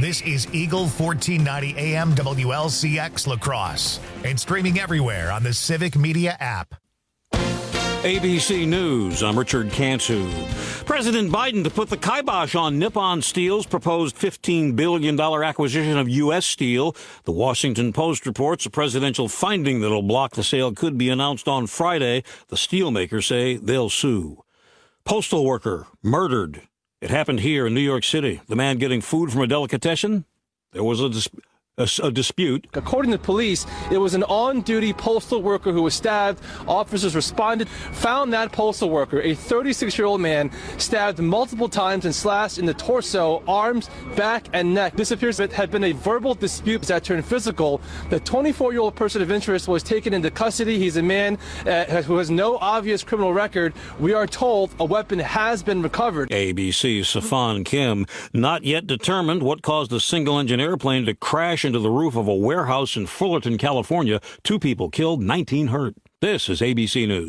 This is Eagle 1490 AM WLCX La Crosse and streaming everywhere on the Civic Media app. ABC News, I'm Richard Cantu. President Biden to put the kibosh on Nippon Steel's proposed $15 billion acquisition of U.S. Steel. The Washington Post reports a presidential finding that'll block the sale could be announced on Friday. The steelmakers say they'll sue. Postal worker murdered. It happened here in New York City. The man getting food from a delicatessen. There was a dispute. According to police, it was an on-duty postal worker who was stabbed. Officers responded, found that postal worker, a 36-year-old man, stabbed multiple times and slashed in the torso, arms, back, and neck. This appears to have been a verbal dispute that turned physical. The 24-year-old person of interest was taken into custody. He's a man who has no obvious criminal record. We are told a weapon has been recovered. ABC's Safan Kim, not yet determined what caused a single-engine airplane to crash into the roof of a warehouse in Fullerton, California. 2 people killed, 19 hurt. This is ABC News.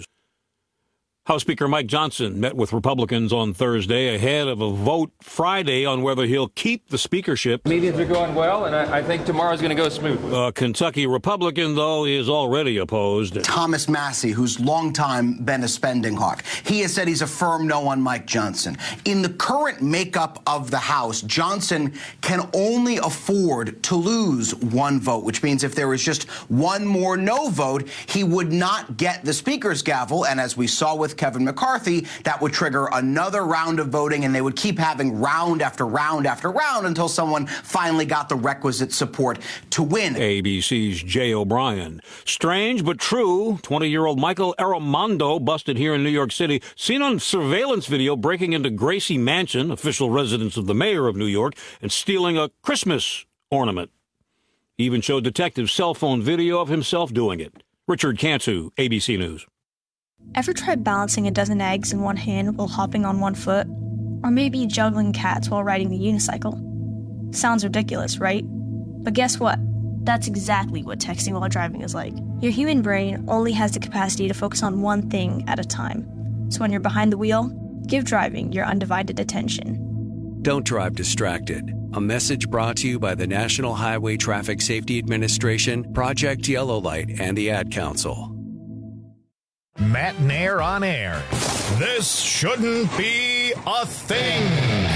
House Speaker Mike Johnson met with Republicans on Thursday ahead of a vote Friday on whether he'll keep the speakership. Meetings are going well, and I think tomorrow's going to go smoothly. A Kentucky Republican, though, is already opposed. Thomas Massie, who's long time been a spending hawk. He has said he's a firm no on Mike Johnson. In the current makeup of the House, Johnson can only afford to lose 1 vote, which means if there was just 1 more no vote, he would not get the speaker's gavel. And as we saw with Kevin McCarthy, that would trigger another round of voting, and they would keep having round after round after round until someone finally got the requisite support to win. ABC's Jay O'Brien. Strange but true, 20-year-old Michael Arramondo busted here in New York City, seen on surveillance video breaking into Gracie Mansion, official residence of the mayor of New York, and stealing a Christmas ornament. He even showed detectives cell phone video of himself doing it. Richard Cantu, ABC News. Ever tried balancing a dozen eggs in one hand while hopping on one foot? Or maybe juggling cats while riding the unicycle? Sounds ridiculous, right? But guess what? That's exactly what texting while driving is like. Your human brain only has the capacity to focus on one thing at a time. So when you're behind the wheel, give driving your undivided attention. Don't drive distracted. A message brought to you by the National Highway Traffic Safety Administration, Project Yellow Light, and the Ad Council. Matt Nair on air. This shouldn't be a thing.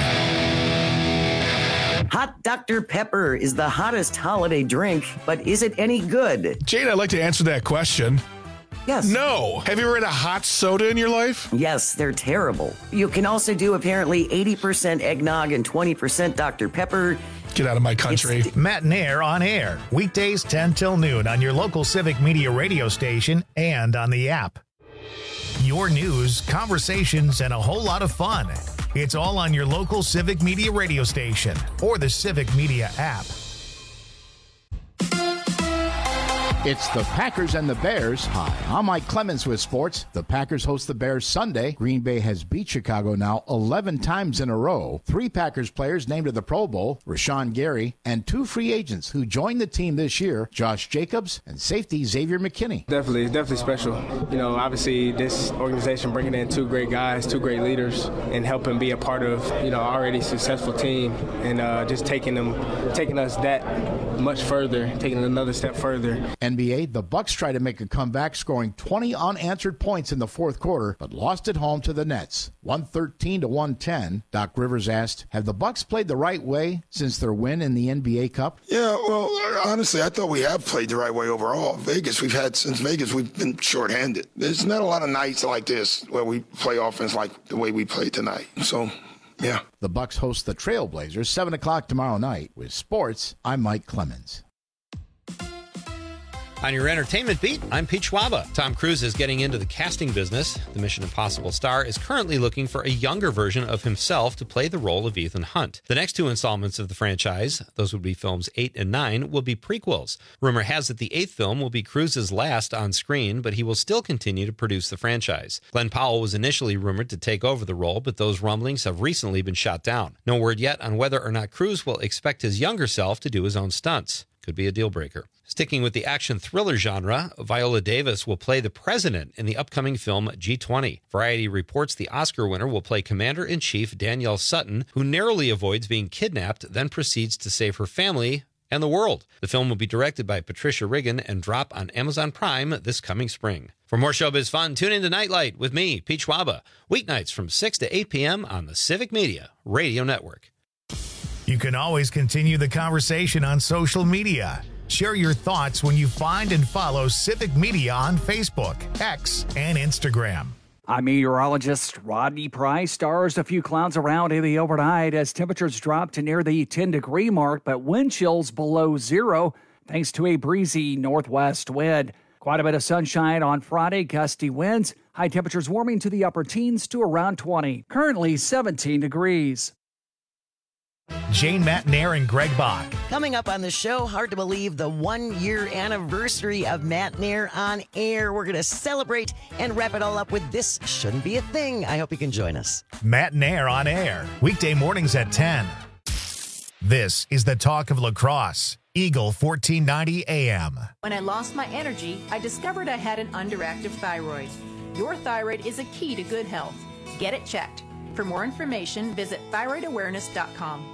Hot Dr. Pepper is the hottest holiday drink, but is it any good? Jane, I'd like to answer that question. Yes. No. Have you ever had a hot soda in your life? Yes, they're terrible. You can also do apparently 80% eggnog and 20% Dr. Pepper. Get out of my country. Matt Nair on air. Weekdays 10 till noon on your local Civic Media radio station and on the app. Your news, conversations, and a whole lot of fun. It's all on your local Civic Media radio station or the Civic Media app. It's the Packers and the Bears. Hi, I'm Mike Clemens with sports. The Packers host the Bears Sunday. Green Bay has beat Chicago now 11 times in a row. 3 Packers players named to the Pro Bowl, Rashawn Gary, and 2 free agents who joined the team this year, Josh Jacobs and safety Xavier McKinney. Definitely special. You know, obviously this organization bringing in 2 great guys, 2 great leaders, and helping be a part of, you know, already successful team, and just taking us that much further, taking another step further. NBA, the Bucks try to make a comeback, scoring 20 unanswered points in the fourth quarter, but lost at home to the Nets, 113-110. Doc Rivers asked, have the Bucks played the right way since their win in the NBA Cup? Yeah, well, honestly, I thought we have played the right way overall. Since Vegas, we've been shorthanded. There's not a lot of nights like this where we play offense like the way we played tonight. So, yeah. The Bucks host the Trailblazers 7 o'clock tomorrow night. With sports, I'm Mike Clemens. On your entertainment beat, I'm Pete Schwaba. Tom Cruise is getting into the casting business. The Mission Impossible star is currently looking for a younger version of himself to play the role of Ethan Hunt. The next 2 installments of the franchise, those would be films 8 and 9, will be prequels. Rumor has it the 8th film will be Cruise's last on screen, but he will still continue to produce the franchise. Glenn Powell was initially rumored to take over the role, but those rumblings have recently been shot down. No word yet on whether or not Cruise will expect his younger self to do his own stunts. could be a deal breaker. Sticking with the action thriller genre, Viola Davis will play the president in the upcoming film G20. Variety reports the Oscar winner will play Commander-in-Chief Danielle Sutton, who narrowly avoids being kidnapped, then proceeds to save her family and the world. The film will be directed by Patricia Riggin and drop on Amazon Prime this coming spring. For more showbiz fun, tune into Nightlight with me, Pete Schwaba, weeknights from 6 to 8 p.m. on the Civic Media Radio Network. You can always continue the conversation on social media. Share your thoughts when you find and follow Civic Media on Facebook, X, and Instagram. I'm meteorologist Rodney Price. Stars, a few clouds around in the overnight as temperatures drop to near the 10-degree mark, but wind chills below zero thanks to a breezy northwest wind. Quite a bit of sunshine on Friday, gusty winds. High temperatures warming to the upper teens to around 20. Currently 17 degrees. Jane Matnair and Greg Bach. Coming up on the show, hard to believe the 1-year anniversary of Matnair on air. We're going to celebrate and wrap it all up with This Shouldn't Be a Thing. I hope you can join us. Matnair on air, weekday mornings at 10. This is the talk of lacrosse. Eagle 1490 AM. When I lost my energy, I discovered I had an underactive thyroid. Your thyroid is a key to good health. Get it checked. For more information, visit thyroidawareness.com.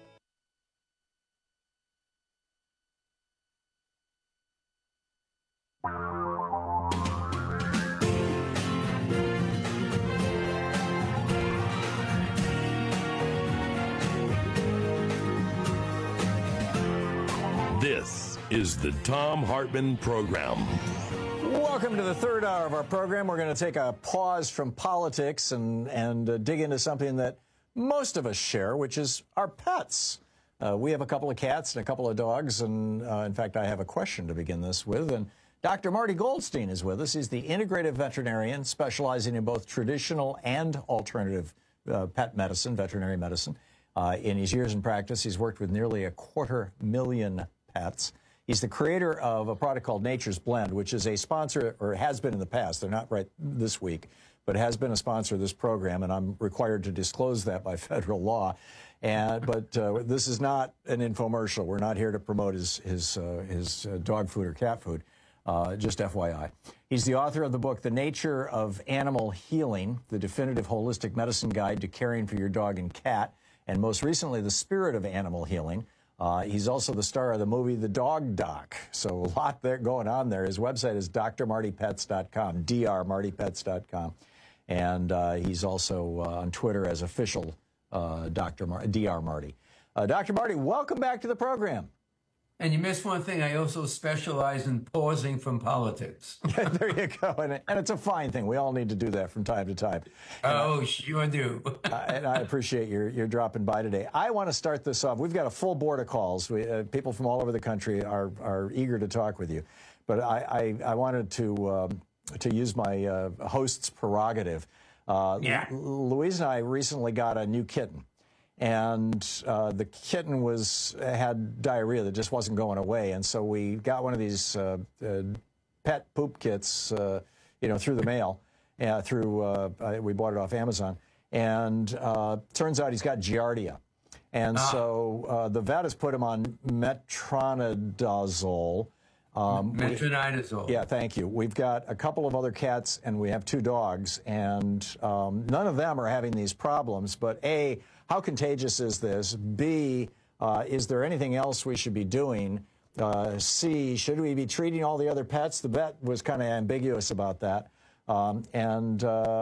This is the Thom Hartmann Program. Welcome to the third hour of our program. We're going to take a pause from politics and dig into something that most of us share, which is our pets. We have a couple of cats and a couple of dogs, and in fact, I have a question to begin this with. And Dr. Marty Goldstein is with us. He's the integrative veterinarian specializing in both traditional and alternative pet medicine, veterinary medicine. In his years in practice, he's worked with nearly 250,000 pets. He's the creator of a product called Nature's Blend, which is a sponsor, or has been in the past. They're not right this week, but has been a sponsor of this program, and I'm required to disclose that by federal law. But this is not an infomercial. We're not here to promote his dog food or cat food, just FYI. He's the author of the book, The Nature of Animal Healing, the definitive holistic medicine guide to caring for your dog and cat, and most recently, The Spirit of Animal Healing. He's also the star of the movie The Dog Doc, so a lot there going on there. His website is drmartypets.com, drmartypets.com, and he's also on Twitter as official Dr. Marty. Dr. Marty, welcome back to the program. And you missed one thing. I also specialize in pausing from politics. There you go. And it's a fine thing. We all need to do that from time to time. Sure do. And I appreciate your dropping by today. I want to start this off. We've got a full board of calls. People from all over the country are eager to talk with you. But I wanted to use my host's prerogative. Louise and I recently got a new kitten. And the kitten had diarrhea that just wasn't going away, and so we got one of these pet poop kits, through the mail. We bought it off Amazon, and turns out he's got Giardia, and so the vet has put him on metronidazole. Metronidazole. Yeah, thank you. We've got a couple of other cats, and we have 2 dogs, and none of them are having these problems. But A, how contagious is this? B, is there anything else we should be doing? C, should we be treating all the other pets? The vet was kind of ambiguous about that. Anything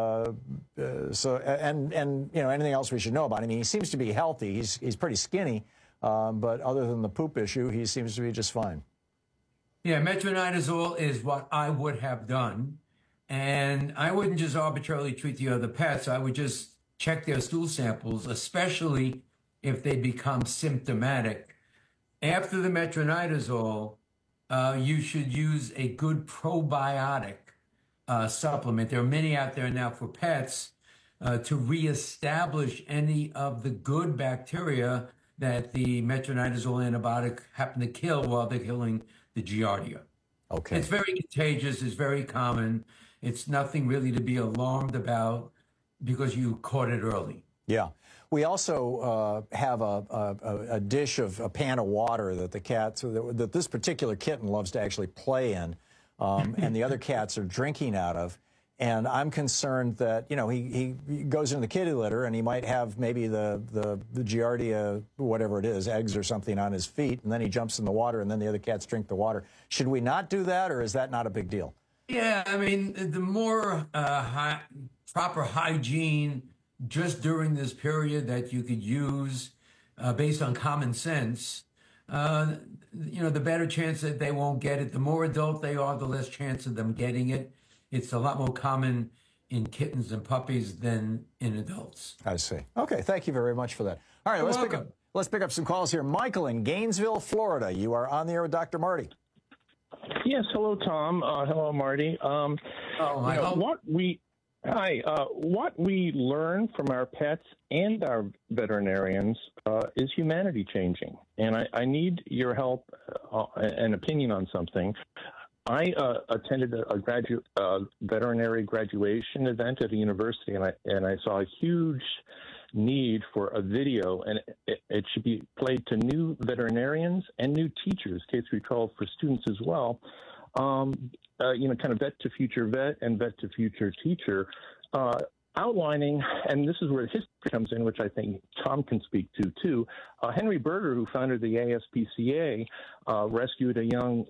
else we should know about him? I mean, he seems to be healthy. He's pretty skinny, but other than the poop issue, he seems to be just fine. Yeah, metronidazole is what I would have done. And I wouldn't just arbitrarily treat the other pets. I would just check their stool samples, especially if they become symptomatic. After the metronidazole, you should use a good probiotic supplement. There are many out there now for pets to reestablish any of the good bacteria that the metronidazole antibiotic happened to kill while they're killing the Giardia. Okay. It's very contagious. It's very common. It's nothing really to be alarmed about because you caught it early. Yeah. We also have a dish of a pan of water that the cats, that this particular kitten loves to actually play in, and the other cats are drinking out of. And I'm concerned that, you know, he goes into the kitty litter and he might have maybe the Giardia, whatever it is, eggs or something on his feet, and then he jumps in the water and then the other cats drink the water. Should we not do that, or is that not a big deal? Yeah, I mean, the more proper hygiene just during this period that you could use based on common sense, you know, the better chance that they won't get it. The more adult they are, the less chance of them getting it. It's a lot more common in kittens and puppies than in adults. I see. Okay, thank you very much for that. All right, let's pick up some calls here. Michael in Gainesville, Florida. You are on the air with Dr. Marty. Yes, hello, Tom. Hello, Marty. What we learn from our pets and our veterinarians is humanity changing, and I need your help and opinion on something. I attended a veterinary graduation event at a university, and I saw a huge need for a video, and it should be played to new veterinarians and new teachers, K through 12, for students as well. You know, kind of vet to future vet and vet to future teacher, outlining, and this is where history comes in, which I think Tom can speak to too. Henry Berger, who founded the ASPCA, rescued a young,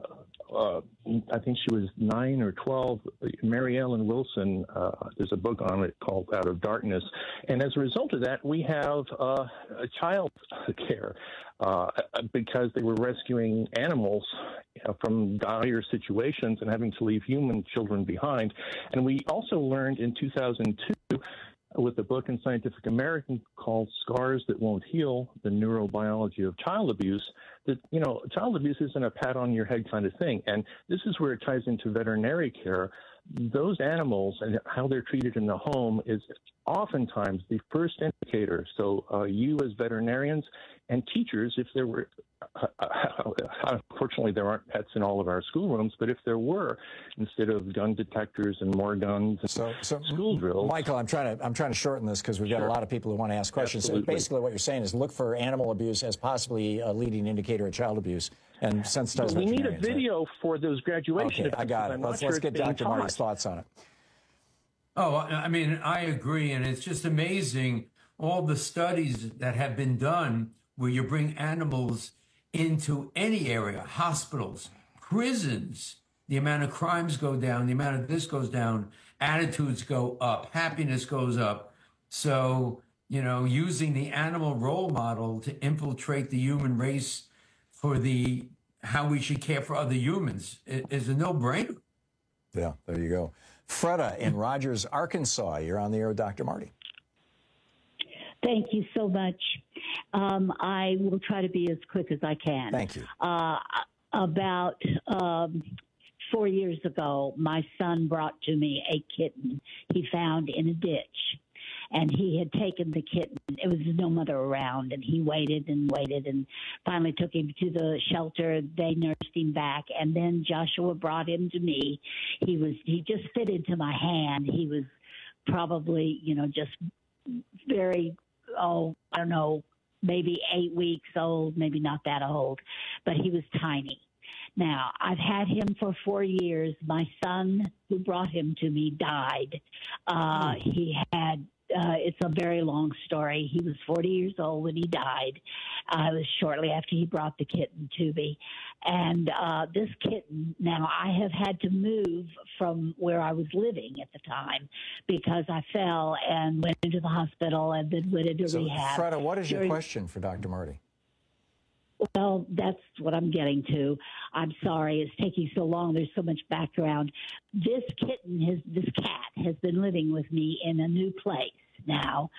I think she was 9 or 12, Mary Ellen Wilson. There's a book on it called Out of Darkness. And as a result of that, we have child care because they were rescuing animals from dire situations and having to leave human children behind. And we also learned in 2002 with a book in Scientific American called Scars That Won't Heal, The Neurobiology of Child Abuse, that, you know, child abuse isn't a pat on your head kind of thing. And this is where it ties into veterinary care. Those animals and how they're treated in the home is oftentimes the first indicator. So you as veterinarians and teachers, if there were, unfortunately there aren't pets in all of our schoolrooms, but if there were, instead of gun detectors and more guns, so school drills. Michael, I'm trying to shorten this because we've got a lot of people who want to ask questions. Absolutely. Basically, what you're saying is look for animal abuse as possibly a leading indicator of child abuse, and sensitize. We need a video for those graduation events. I got it. Let's get Dr. Marty's thoughts on it. Oh, I mean, I agree, and it's just amazing all the studies that have been done where you bring animals into any area, hospitals, prisons, the amount of crimes go down, the amount of this goes down, attitudes go up, happiness goes up. So, you know, using the animal role model to infiltrate the human race for how we should care for other humans is a no-brainer. Yeah, there you go. Freda in Rogers, Arkansas. You're on the air with Dr. Marty. Thank you so much. I will try to be as quick as I can. Thank you. About 4 years ago, my son brought to me a kitten he found in a ditch. And he had taken the kitten. It was no mother around, and he waited and waited and finally took him to the shelter. They nursed him back, and then Joshua brought him to me. He just fit into my hand. He was probably, just very, I don't know, maybe 8 weeks old, maybe not that old, but he was tiny. Now, I've had him for 4 years. My son, who brought him to me, died. He had... it's a very long story. He was 40 years old when he died. It was shortly after he brought the kitten to me. And this kitten, now I have had to move from where I was living at the time because I fell and went into the hospital and then went into rehab. Freda, what is your question for Dr. Marty? Well, that's what I'm getting to. I'm sorry it's taking so long. There's so much background. This cat has been living with me in a new place now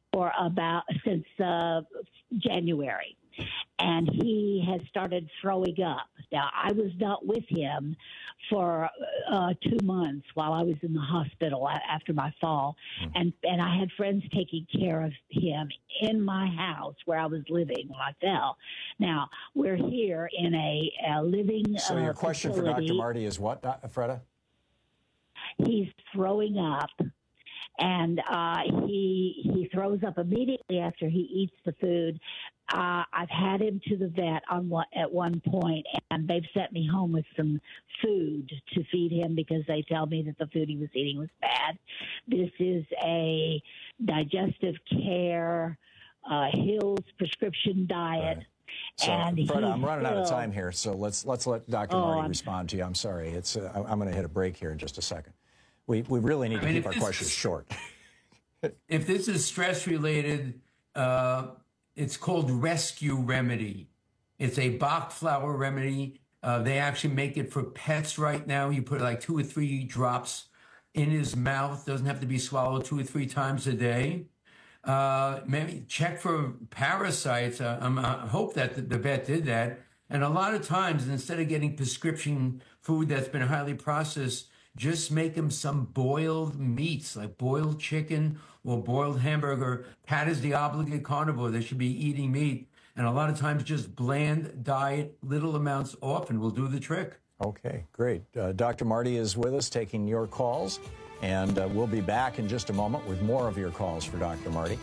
since January. And he has started throwing up. Now, I was not with him for 2 months while I was in the hospital after my fall. And I had friends taking care of him in my house where I was living when I fell. Now, we're here in a living So your question facility. for Dr. Marty is what, Freda? He's throwing up. and he throws up immediately after he eats the food. I've had him to the vet at one point, and they've sent me home with some food to feed him because they tell me that the food he was eating was bad. This is a digestive care Hill's prescription diet. Right. So, and Fred, I'm running out of time here, so let's let Dr. Marty respond to you. I'm sorry. I'm going to hit a break here in just a second. We really need to keep our questions short. If this is stress-related, it's called Rescue Remedy. It's a Bach flower remedy. They actually make it for pets right now. You put like 2 or 3 drops in his mouth. Doesn't have to be swallowed 2 or 3 times a day. Maybe check for parasites. I hope that the vet did that. And a lot of times, instead of getting prescription food that's been highly processed, just make him some boiled meats, like boiled chicken or boiled hamburger. Pat is the obligate carnivore. They should be eating meat. And a lot of times, just bland diet, little amounts often will do the trick. Okay, great. Dr. Marty is with us taking your calls. And we'll be back in just a moment with more of your calls for Dr. Marty,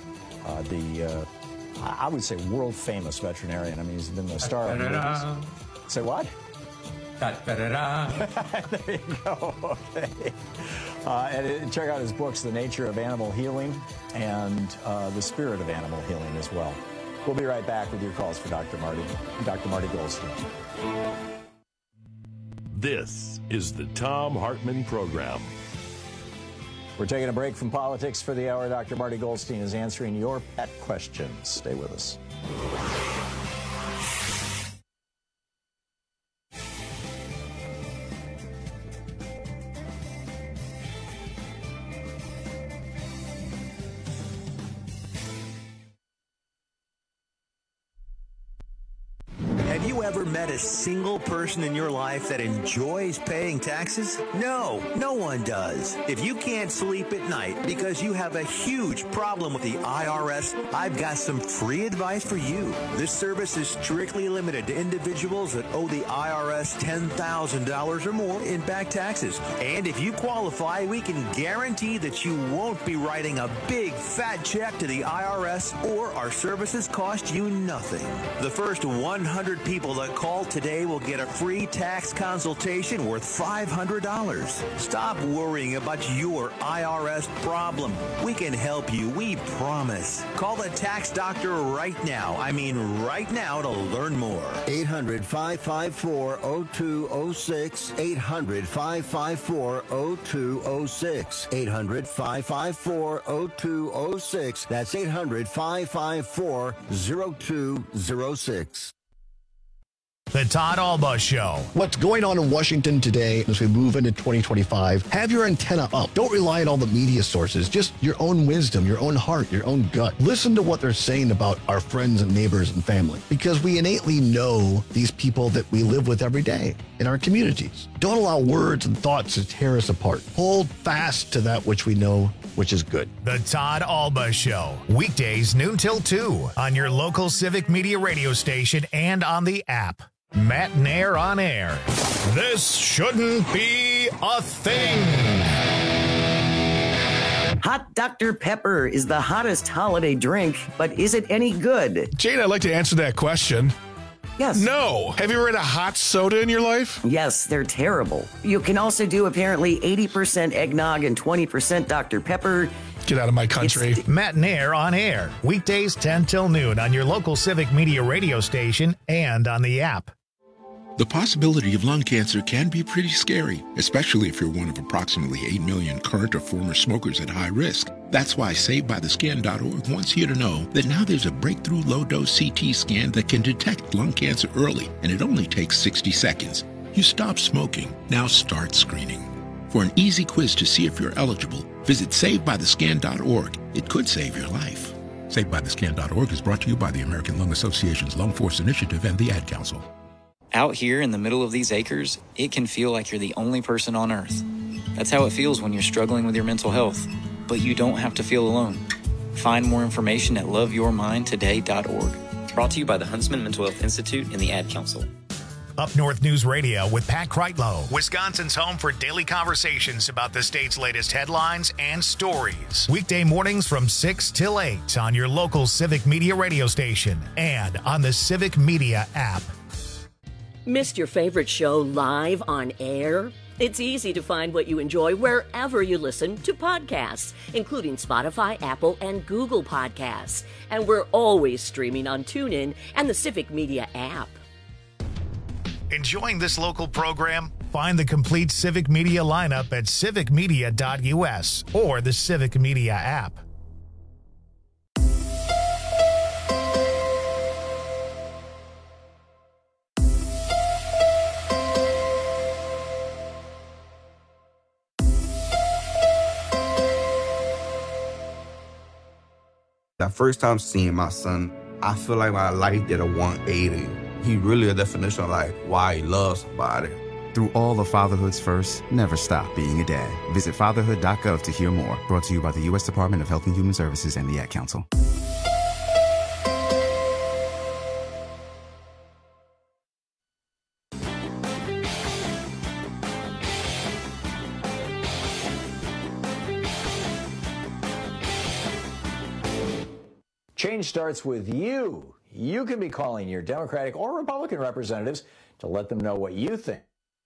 I would say world-famous veterinarian. I mean, he's been the star of movies. Say what? There you go. Okay. And check out his books, The Nature of Animal Healing and The Spirit of Animal Healing as well. We'll be right back with your calls for Dr. Marty Goldstein. This is the Thom Hartmann Program. We're taking a break from politics for the hour. Dr. Marty Goldstein is answering your pet questions. Stay with us. Have you ever met a single person in your life that enjoys paying taxes? No one does. If you can't sleep at night because you have a huge problem with the IRS, I've got some free advice for you. This service is strictly limited to individuals that owe the IRS $10,000 or more in back taxes. And if you qualify, we can guarantee that you won't be writing a big fat check to the IRS, or our services cost you nothing. The first 100 people that call today will get a free tax consultation worth $500. Stop worrying about your IRS problem. We can help you, we promise. Call the tax doctor right now. I mean right now, to learn more. 800-554-0206. 800-554-0206. 800-554-0206. That's 800-554-0206. The Todd Alba Show. What's going on in Washington today as we move into 2025? Have your antenna up. Don't rely on all the media sources. Just your own wisdom, your own heart, your own gut. Listen to what they're saying about our friends and neighbors and family, because we innately know these people that we live with every day in our communities. Don't allow words and thoughts to tear us apart. Hold fast to that which we know, which is good. The Todd Alba Show. Weekdays noon till 2 on your local Civic Media radio station and on the app. Matt Nair on air. This shouldn't be a thing. Hot Dr. Pepper is the hottest holiday drink, but is it any good? Jane, I'd like to answer that question. Yes. No. Have you ever had a hot soda in your life? Yes, they're terrible. You can also do apparently 80% eggnog and 20% Dr. Pepper. Get out of my country. Matt Nair on air. Weekdays 10 till noon on your local Civic Media radio station and on the app. The possibility of lung cancer can be pretty scary, especially if you're one of approximately 8 million current or former smokers at high risk. That's why SaveByTheScan.org wants you to know that now there's a breakthrough low-dose CT scan that can detect lung cancer early, and it only takes 60 seconds. You stop smoking, now start screening. For an easy quiz to see if you're eligible, visit SaveByTheScan.org. It could save your life. SaveByTheScan.org is brought to you by the American Lung Association's Lung Force Initiative and the Ad Council. Out here in the middle of these acres, it can feel like you're the only person on Earth. That's how it feels when you're struggling with your mental health. But you don't have to feel alone. Find more information at loveyourmindtoday.org. Brought to you by the Huntsman Mental Health Institute and the Ad Council. Up North News Radio with Pat Kreitlow, Wisconsin's home for daily conversations about the state's latest headlines and stories. Weekday mornings from 6 till 8 on your local Civic Media radio station and on the Civic Media app. Missed your favorite show live on air? It's easy to find what you enjoy wherever you listen to podcasts, including Spotify, Apple, and Google Podcasts. And we're always streaming on TuneIn and the Civic Media app. Enjoying this local program? Find the complete Civic Media lineup at civicmedia.us or the Civic Media app. The first time seeing my son, I feel like my life did a 180. He really a definition of like why he loves somebody. Through all of fatherhood's first, never stop being a dad. Visit fatherhood.gov to hear more. Brought to you by the U.S. Department of Health and Human Services and the Ad Council. Change starts with you. You can be calling your Democratic or Republican representatives to let them know what you think.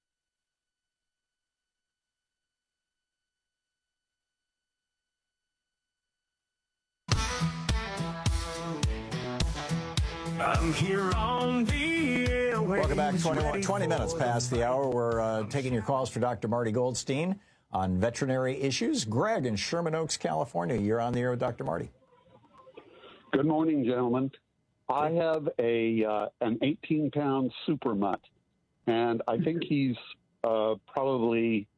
I'm here on the airwaves. Welcome back. 20 minutes past the hour. We're taking your calls for Dr. Marty Goldstein on veterinary issues. Greg in Sherman Oaks, California. You're on the air with Dr. Marty. Good morning, gentlemen. I have an 18-pound super mutt, and I think he's probably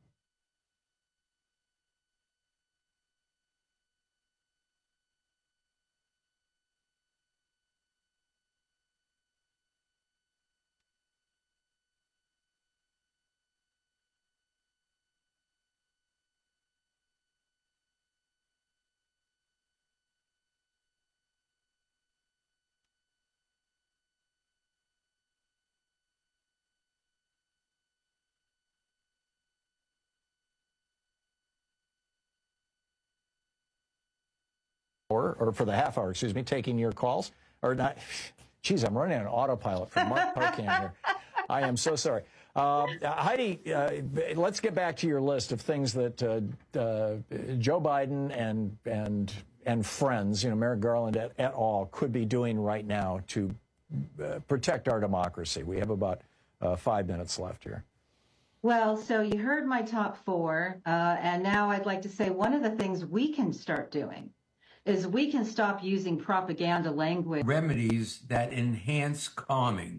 or for the half hour, excuse me, taking your calls. Or not. Geez, I'm running on autopilot from Mark Parkin here. I am so sorry. Heidi, let's get back to your list of things that Joe Biden and friends, Merrick Garland et al., could be doing right now to protect our democracy. We have about 5 minutes left here. Well, so you heard my top four, and now I'd like to say one of the things we can start doing is we can stop using propaganda language. Remedies that enhance calming,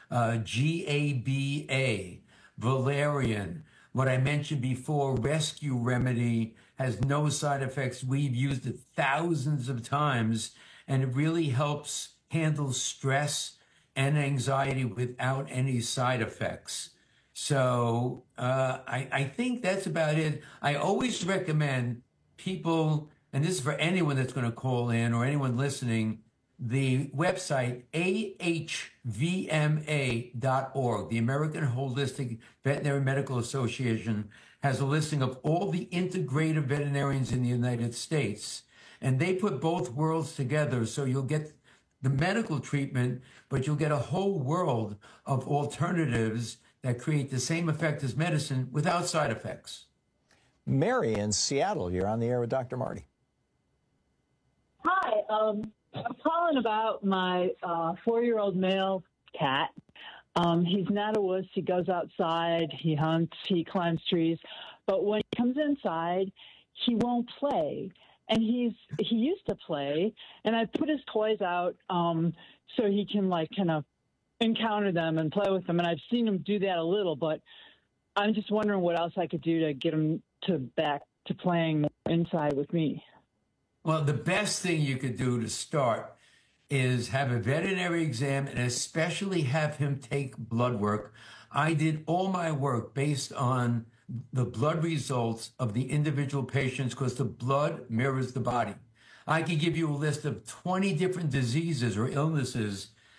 GABA, valerian, what I mentioned before, Rescue Remedy, has no side effects. We've used it thousands of times, and it really helps handle stress and anxiety without any side effects. So I think that's about it. I always recommend people, and this is for anyone that's going to call in or anyone listening, the website ahvma.org, the American Holistic Veterinary Medical Association, has a listing of all the integrative veterinarians in the United States. And they put both worlds together, so you'll get the medical treatment, but you'll get a whole world of alternatives that create the same effect as medicine without side effects. Mary in Seattle, you're on the air with Dr. Marty. Hi, I'm calling about my 4-year-old male cat. He's not a wuss. He goes outside, he hunts, he climbs trees. But when he comes inside, he won't play. And he used to play, and I put his toys out so he can kind of encounter them and play with them. And I've seen him do that a little, but I'm just wondering what else I could do to get him back to playing inside with me. Well, the best thing you could do to start is have a veterinary exam and especially have him take blood work. I did all my work based on the blood results of the individual patients because the blood mirrors the body. I could give you a list of 20 different diseases or illnesses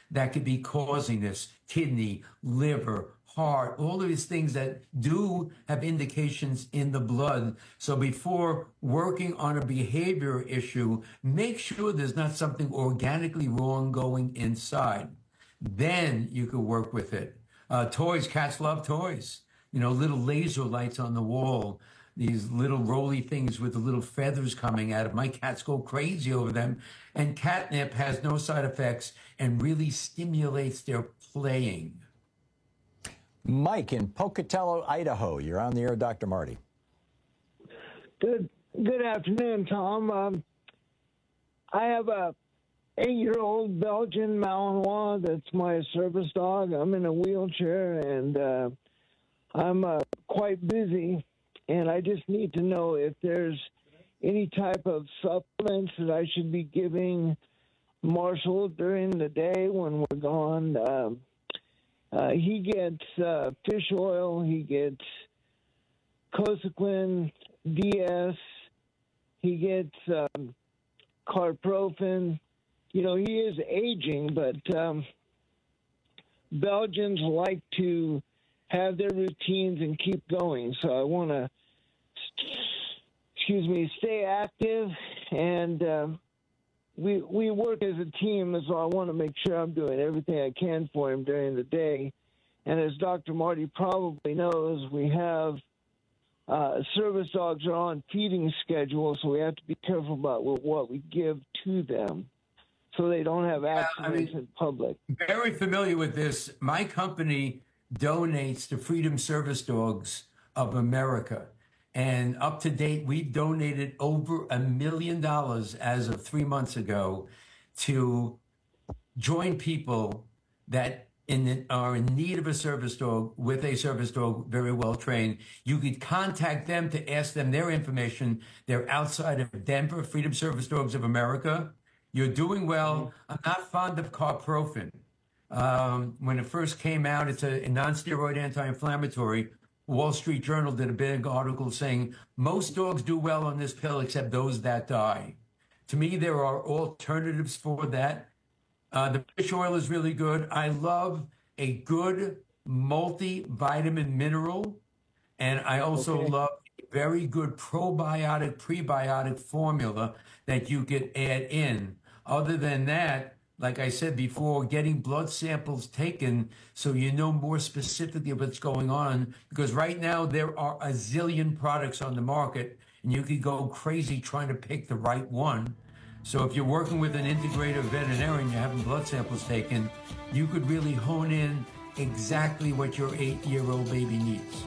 that could be causing this: kidney, liver, heart, all of these things that do have indications in the blood. So before working on a behavior issue, make sure there's not something organically wrong going inside. Then you could work with it. Toys, cats love toys. You know, little laser lights on the wall, these little roly things with the little feathers coming out of. My cats go crazy over them. And catnip has no side effects and really stimulates their playing. Mike in Pocatello, Idaho. You're on the air, Dr. Marty. Good afternoon, Tom. I have a 8-year-old Belgian Malinois that's my service dog. I'm in a wheelchair, and I'm quite busy, and I just need to know if there's any type of supplements that I should be giving Marshall during the day when we're gone. He gets fish oil, he gets Cosequin DS, he gets Carprofen. You know, he is aging, but Belgians like to have their routines and keep going. So I want to, stay active, and we work as a team, and so I want to make sure I'm doing everything I can for him during the day. And as Dr. Marty probably knows, we have service dogs are on feeding schedules, so we have to be careful about what we give to them so they don't have accidents in public. Very familiar with this. My company donates to Freedom Service Dogs of America. And up to date, we've donated over $1 million as of 3 months ago to join people that are in need of a service dog with a service dog very well trained. You could contact them to ask them their information. They're outside of Denver, Freedom Service Dogs of America. You're doing well. I'm not fond of Carprofen. When it first came out, it's a non-steroid anti-inflammatory. Wall Street Journal did a big article saying most dogs do well on this pill except those that die. To me, there are alternatives for that. The fish oil is really good. I love a good multivitamin mineral. And I also love a very good probiotic, prebiotic formula that you could add in. Other than that, like I said before, getting blood samples taken so you know more specifically what's going on. Because right now there are a zillion products on the market and you could go crazy trying to pick the right one. So if you're working with an integrative veterinarian, you're having blood samples taken, you could really hone in exactly what your 8-year-old baby needs.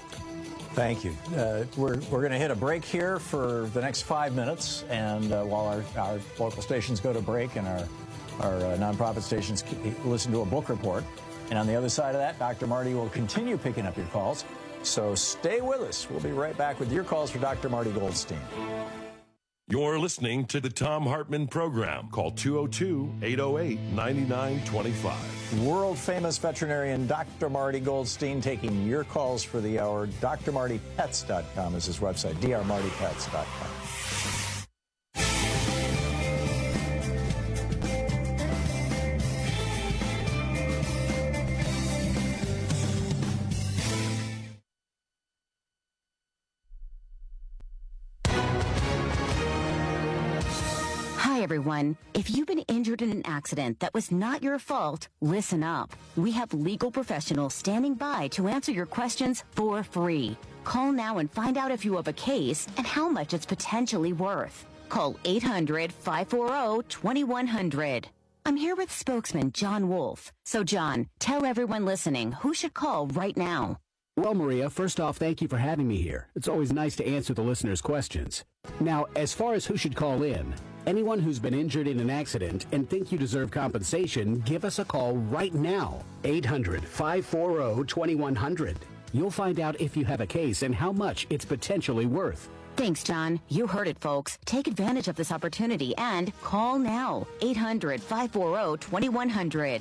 Thank you. We're going to hit a break here for the next 5 minutes. And while our local stations go to break and our nonprofit stations listen to a book report. And on the other side of that, Dr. Marty will continue picking up your calls. So stay with us. We'll be right back with your calls for Dr. Marty Goldstein. You're listening to the Thom Hartmann Program. Call 202-808-9925. World-famous veterinarian Dr. Marty Goldstein taking your calls for the hour. drmartypets.com is his website, drmartypets.com. Everyone, if you've been injured in an accident that was not your fault, listen up. We have legal professionals standing by to answer your questions for free. Call now and find out if you have a case and how much it's potentially worth. Call 800-540-2100. I'm here with spokesman John Wolf. So, John, tell everyone listening who should call right now. Well, Maria, first off, thank you for having me here. It's always nice to answer the listeners' questions. Now, as far as who should call in, anyone who's been injured in an accident and think you deserve compensation, give us a call right now. 800-540-2100. You'll find out if you have a case and how much it's potentially worth. Thanks, John. You heard it, folks. Take advantage of this opportunity and call now. 800-540-2100.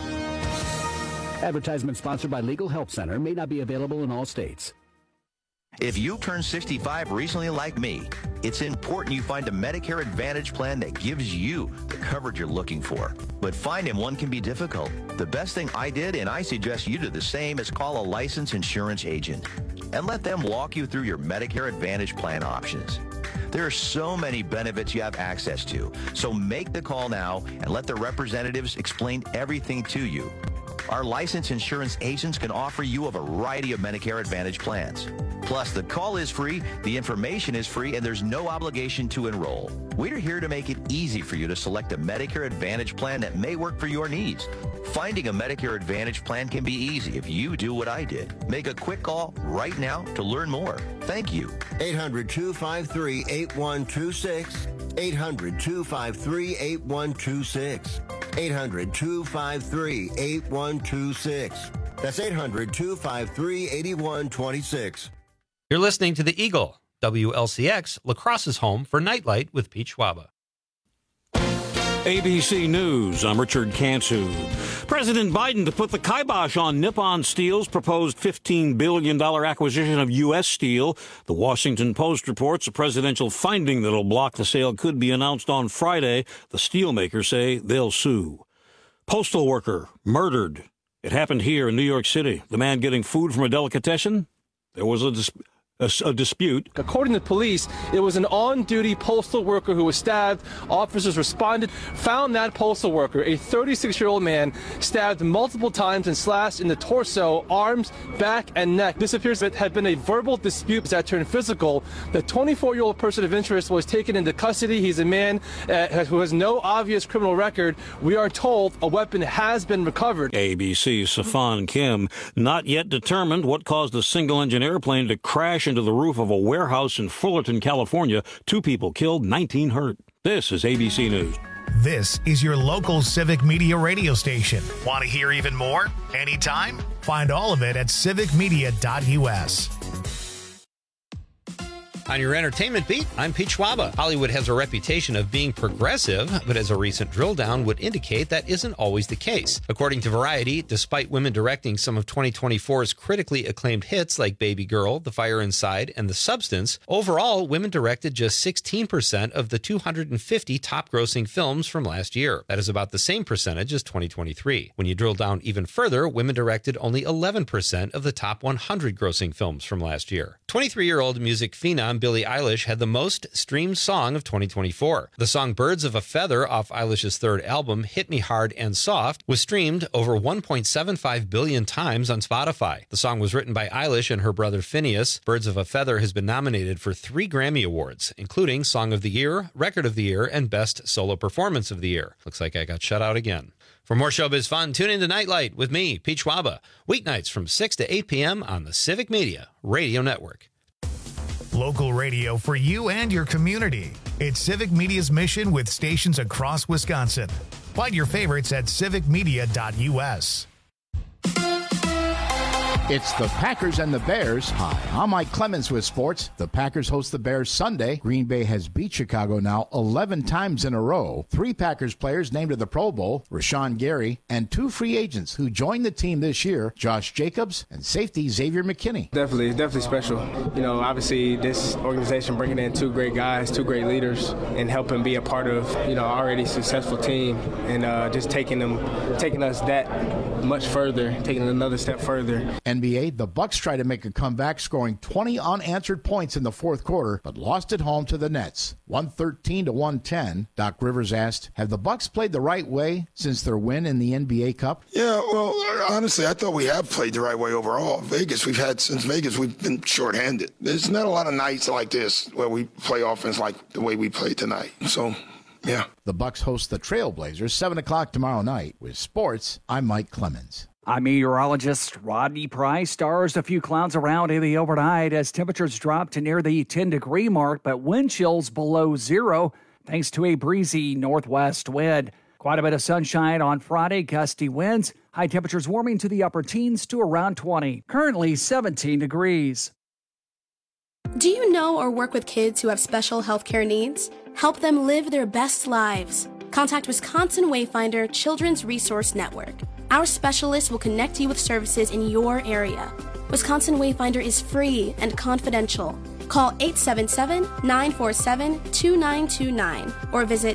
Advertisement sponsored by Legal Help Center, may not be available in all states. If you turned 65 recently like me, it's important you find a Medicare Advantage plan that gives you the coverage you're looking for. But finding one can be difficult. The best thing I did, and I suggest you do the same, is call a licensed insurance agent and let them walk you through your Medicare Advantage plan options. There are so many benefits you have access to, so make the call now and let the representatives explain everything to you. Our licensed insurance agents can offer you a variety of Medicare Advantage plans. Plus, the call is free, the information is free, and there's no obligation to enroll. We're here to make it easy for you to select a Medicare Advantage plan that may work for your needs. Finding a Medicare Advantage plan can be easy if you do what I did. Make a quick call right now to learn more. Thank you. 800-253-8126. 800-253-8126. 800-253-8126. That's 800-253-8126. You're listening to The Eagle, WLCX, La Crosse's home for Nightlight with Pete Schwaba. ABC News, I'm Richard Cantu. President Biden to put the kibosh on Nippon Steel's proposed $15 billion acquisition of U.S. Steel. The Washington Post reports a presidential finding that'll block the sale could be announced on Friday. The steelmakers say they'll sue. Postal worker murdered. It happened here in New York City. The man getting food from a delicatessen? There was a dispute. According to police, it was an on-duty postal worker who was stabbed. Officers responded, found that postal worker, a 36-year-old man, stabbed multiple times and slashed in the torso, arms, back, and neck. This appears to have been a verbal dispute that turned physical. The 24-year-old person of interest was taken into custody. He's a man who has no obvious criminal record. We are told a weapon has been recovered. ABC's Safan Kim, not yet determined what caused a single-engine airplane to crash into the roof of a warehouse in Fullerton, California. 2 people killed, 19 hurt. This is ABC News. This is your local civic media radio station. Want to hear even more? Anytime? Find all of it at civicmedia.us. On your entertainment beat, I'm Pete Schwaba. Hollywood has a reputation of being progressive, but as a recent drill down would indicate, that isn't always the case. According to Variety, despite women directing some of 2024's critically acclaimed hits like Baby Girl, The Fire Inside, and The Substance, overall, women directed just 16% of the 250 top-grossing films from last year. That is about the same percentage as 2023. When you drill down even further, women directed only 11% of the top 100 grossing films from last year. 23-year-old music phenom Billie Eilish had the most streamed song of 2024. The song Birds of a Feather off Eilish's third album, Hit Me Hard and Soft, was streamed over 1.75 billion times on Spotify. The song was written by Eilish and her brother Phineas. Birds of a Feather has been nominated for 3 Grammy Awards, including Song of the Year, Record of the Year, and Best Solo Performance of the Year. Looks like I got shut out again. For more showbiz fun, tune in to Nightlight with me, Pete Schwaba, weeknights from 6 to 8 p.m. on the Civic Media Radio Network. Local radio for you and your community. It's Civic Media's mission with stations across Wisconsin. Find your favorites at civicmedia.us. It's the Packers and the Bears. Hi, I'm Mike Clemens with sports. The Packers host the Bears Sunday. Green Bay has beat Chicago now 11 times in a row. 3 Packers players named to the Pro Bowl, Rashawn Gary, and 2 free agents who joined the team this year, Josh Jacobs and safety Xavier McKinney. Definitely special. You know, obviously this organization bringing in 2 great guys, 2 great leaders, and helping be a part of, already successful team, and just taking us that much further, taking another step further. NBA, the Bucks try to make a comeback, scoring 20 unanswered points in the fourth quarter, but lost at home to the Nets, 113-110. Doc Rivers asked, have the Bucks played the right way since their win in the NBA Cup? Yeah, well, honestly, I thought we have played the right way overall. Since Vegas, we've been shorthanded. There's not a lot of nights like this where we play offense like the way we played tonight. So, yeah. The Bucks host the Trailblazers 7 o'clock tomorrow night. With sports, I'm Mike Clemens. I'm meteorologist Rodney Price. Stars, a few clouds around in the overnight as temperatures drop to near the 10-degree mark, but wind chills below 0 thanks to a breezy northwest wind. Quite a bit of sunshine on Friday, gusty winds. High temperatures warming to the upper teens to around 20. Currently 17 degrees. Do you know or work with kids who have special health care needs? Help them live their best lives. Contact Wisconsin Wayfinder Children's Resource Network. Our specialists will connect you with services in your area. Wisconsin Wayfinder is free and confidential. Call 877-947-2929 or visit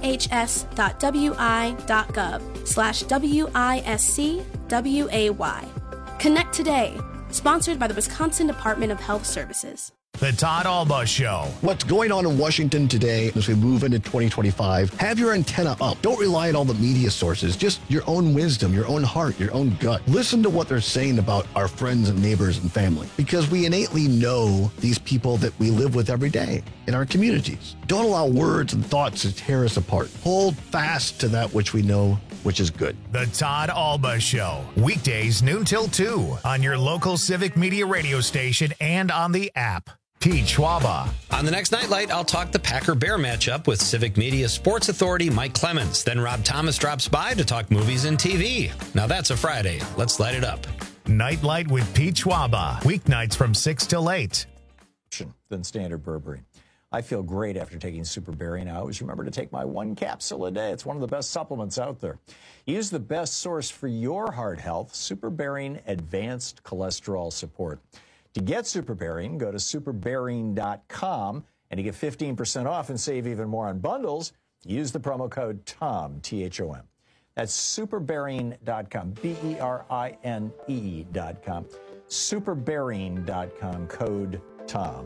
dhs.wi.gov/WISCWAY. Connect today. Sponsored by the Wisconsin Department of Health Services. The Todd Alba Show. What's going on in Washington today as we move into 2025? Have your antenna up. Don't rely on all the media sources. Just your own wisdom, your own heart, your own gut. Listen to what they're saying about our friends and neighbors and family, because we innately know these people that we live with every day in our communities. Don't allow words and thoughts to tear us apart. Hold fast to that which we know, which is good. The Todd Alba Show. Weekdays noon till 2 on your local Civic Media radio station and on the app. Pete Schwaba. On the next Nightlight, I'll talk the Packer-Bear matchup with Civic Media Sports Authority Mike Clemens. Then Rob Thomas drops by to talk movies and TV. Now that's a Friday. Let's light it up. Nightlight with Pete Schwaba. Weeknights from 6 till 8. Than standard berberine. I feel great after taking Super Berry. Now, always remember to take my 1 capsule a day. It's one of the best supplements out there. Use the best source for your heart health, Super Berry Advanced Cholesterol Support. To get Super Berry, go to superberry.com, and to get 15% off and save even more on bundles, use the promo code TOM, T-H-O-M. That's superberry.com, BERINE.com, superberry.com, code TOM.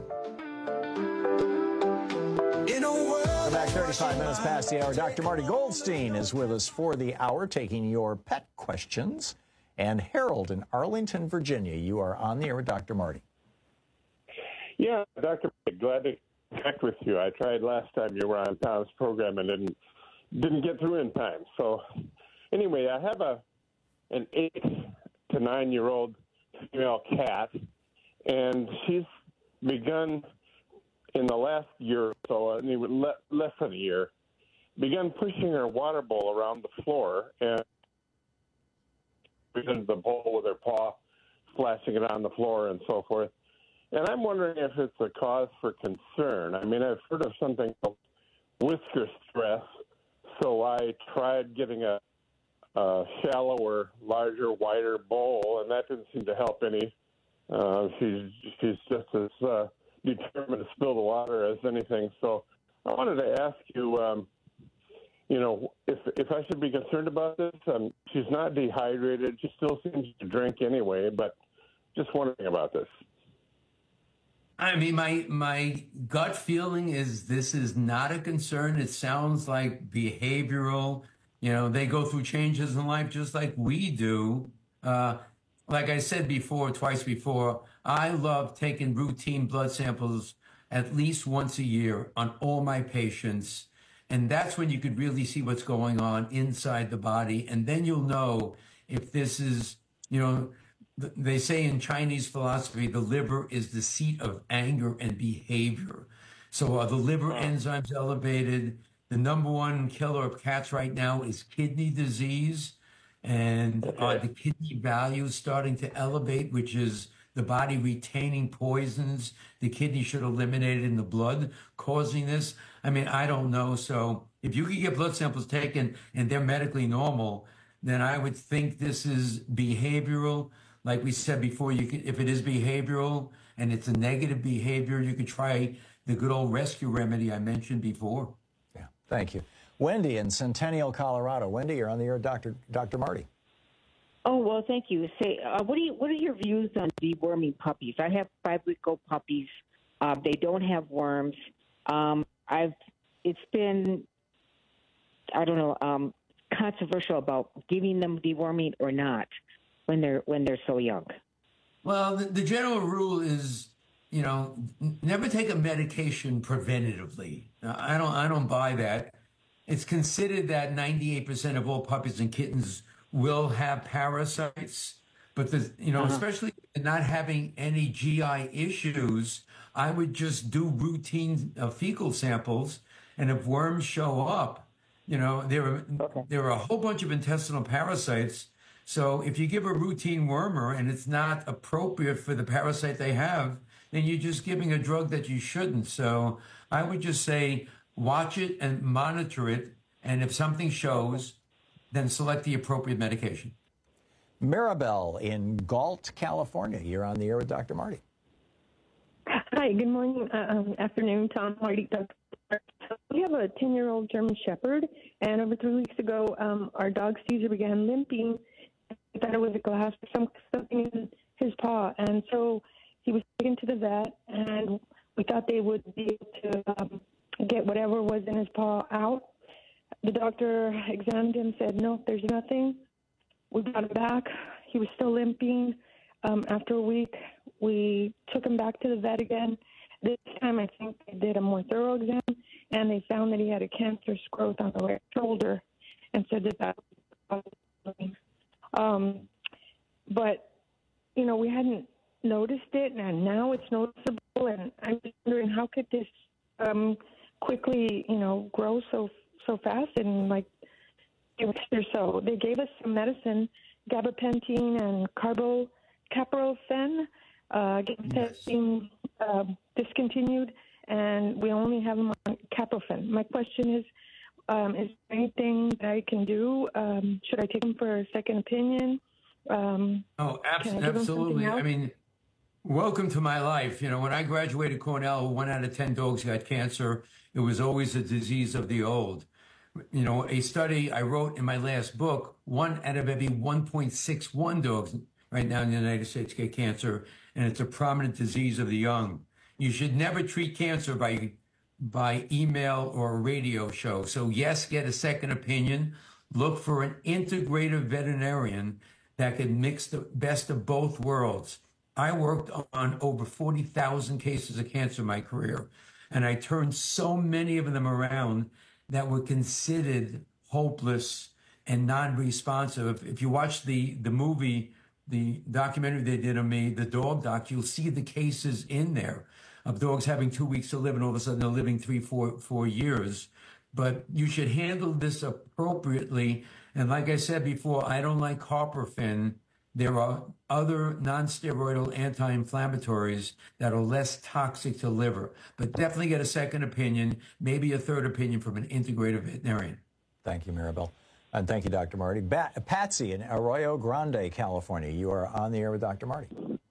We're back 35 minutes past the hour. Dr. Marty Goldstein is with us for the hour, taking your pet questions. And Harold in Arlington, Virginia, you are on the air with Dr. Marty. Yeah, Dr. Marty, glad to connect with you. I tried last time you were on Tom's program and didn't get through in time. So anyway, I have an 8 to 9 year old female cat, and she's begun in the last year or so, less than a year, begun pushing her water bowl around the floor and into the bowl with her paw, splashing it on the floor and so forth. And I'm wondering if it's a cause for concern. I mean, I've heard of something called whisker stress, so I tried getting a shallower, larger, wider bowl, and that didn't seem to help any. She's just as determined to spill the water as anything. So I wanted to ask you, if I should be concerned about this. She's not dehydrated. She still seems to drink anyway, but just wondering about this. I mean, my gut feeling is this is not a concern. It sounds like behavioral. They go through changes in life just like we do. Like I said before, twice before, I love taking routine blood samples at least once a year on all my patients. And that's when you could really see what's going on inside the body. And then you'll know if this is, they say in Chinese philosophy, the liver is the seat of anger and behavior. So are the liver enzymes elevated? The number one killer of cats right now is kidney disease. And are the kidney values starting to elevate, which is the body retaining poisons the kidney should eliminate in the blood, causing this? I mean, I don't know. So if you could get blood samples taken and they're medically normal, then I would think this is behavioral. Like we said before, if it is behavioral and it's a negative behavior, you could try the good old rescue remedy I mentioned before. Yeah, thank you. Wendy in Centennial, Colorado. Wendy, you're on the air with Dr. Marty. Oh, well, thank you. Say, what are your views on deworming puppies? I have 5-week-old puppies. They don't have worms. It's been, I don't know, controversial about giving them deworming or not when they're so young. Well, the general rule is, never take a medication preventatively. I don't buy that. It's considered that 98% of all puppies and kittens will have parasites, but especially not having any GI issues, I would just do routine fecal samples, and if worms show up, there are a whole bunch of intestinal parasites. So if you give a routine wormer and it's not appropriate for the parasite they have, then you're just giving a drug that you shouldn't. So I would just say, watch it and monitor it. And if something shows, then select the appropriate medication. Maribel in Galt, California. You're on the air with Dr. Marty. Hi, good morning, afternoon, Tom, Marty, Dr. We have a 10-year-old German Shepherd, and over 3 weeks ago, our dog Caesar began limping. We thought it was a glass or something in his paw, and so he was taken to the vet, and we thought they would be able to get whatever was in his paw out. The doctor examined him, said, no, there's nothing. We brought him back. He was still limping. After a week, we took him back to the vet again. This time, I think they did a more thorough exam, and they found that he had a cancerous growth on the right shoulder and said that was but, you know, we hadn't noticed it, and now it's noticeable, and I'm just wondering how could this quickly, you know, grow so fast in like 2 weeks or so. They gave us some medicine, gabapentin and caprofen. Gabapentin discontinued, and we only have them on caprofen. My question is there anything that I can do? Should I take them for a second opinion? Absolutely. I mean, welcome to my life. You know, when I graduated Cornell, 1 out of 10 dogs got cancer. It was always a disease of the old. You know, a study I wrote in my last book, 1 out of every 1.61 dogs right now in the United States get cancer, and it's a prominent disease of the young. You should never treat cancer by email or a radio show. So yes, get a second opinion. Look for an integrative veterinarian that can mix the best of both worlds. I worked on over 40,000 cases of cancer in my career, and I turned so many of them around that were considered hopeless and non-responsive. If you watch the movie, the documentary they did on me, the dog doc, you'll see the cases in there of dogs having 2 weeks to live, and all of a sudden they're living 4 years. But you should handle this appropriately. And like I said before, I don't like carprofen. There are other non-steroidal anti-inflammatories that are less toxic to liver. But definitely get a second opinion, maybe a third opinion from an integrative veterinarian. Thank you, Maribel. And thank you, Dr. Marty. Patsy in Arroyo Grande, California. You are on the air with Dr. Marty.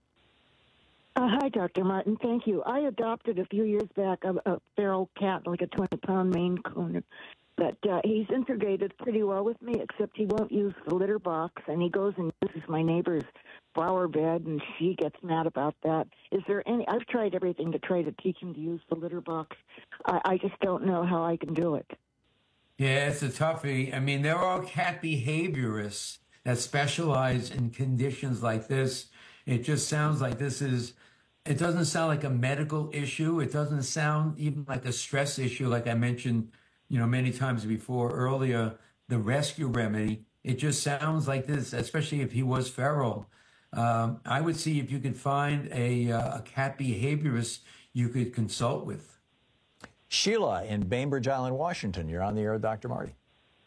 Hi, Dr. Martin. Thank you. I adopted a few years back a feral cat, like a 20-pound Maine Coon. But he's integrated pretty well with me, except he won't use the litter box, and he goes and uses my neighbor's flower bed, and she gets mad about that. Is there any? I've tried everything to try to teach him to use the litter box. I just don't know how I can do it. Yeah, it's a toughie. I mean, there are cat behaviorists that specialize in conditions like this. It just sounds like it doesn't sound like a medical issue. It doesn't sound even like a stress issue, like I mentioned, you know, many times before earlier, the rescue remedy. It just sounds like this, especially if he was feral. I would see if you could find a cat behaviorist you could consult with. Sheila in Bainbridge Island, Washington. You're on the air with Dr. Marty.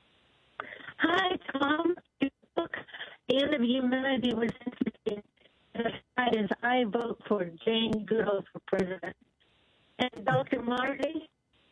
Hi, Tom. The book, The End of Humanity, was interesting. As I vote for Jane Goodall for president. And Dr. Marty?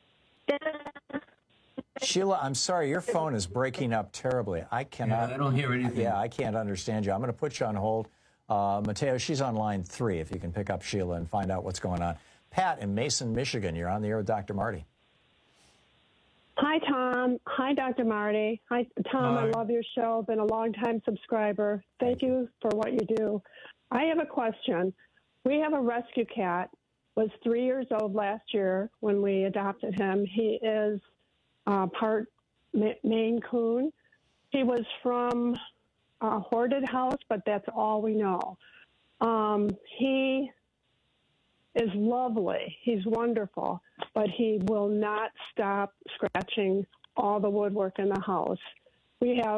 Sheila, I'm sorry, your phone is breaking up terribly. I cannot. Yeah, I don't hear anything. Yeah, I can't understand you. I'm going to put you on hold. Mateo, she's on line 3, if you can pick up Sheila and find out what's going on. Pat in Mason, Michigan, you're on the air with Dr. Marty. Hi, Tom. Hi, Dr. Marty. Hi, Tom. Hi. I love your show. Been a long-time subscriber. Thank you for what you do. I have a question. We have a rescue cat. Was 3 years old last year when we adopted him. He is part Maine Coon. He was from a hoarded house, but that's all we know. He is lovely. He's wonderful, but he will not stop scratching all the woodwork in the house. We have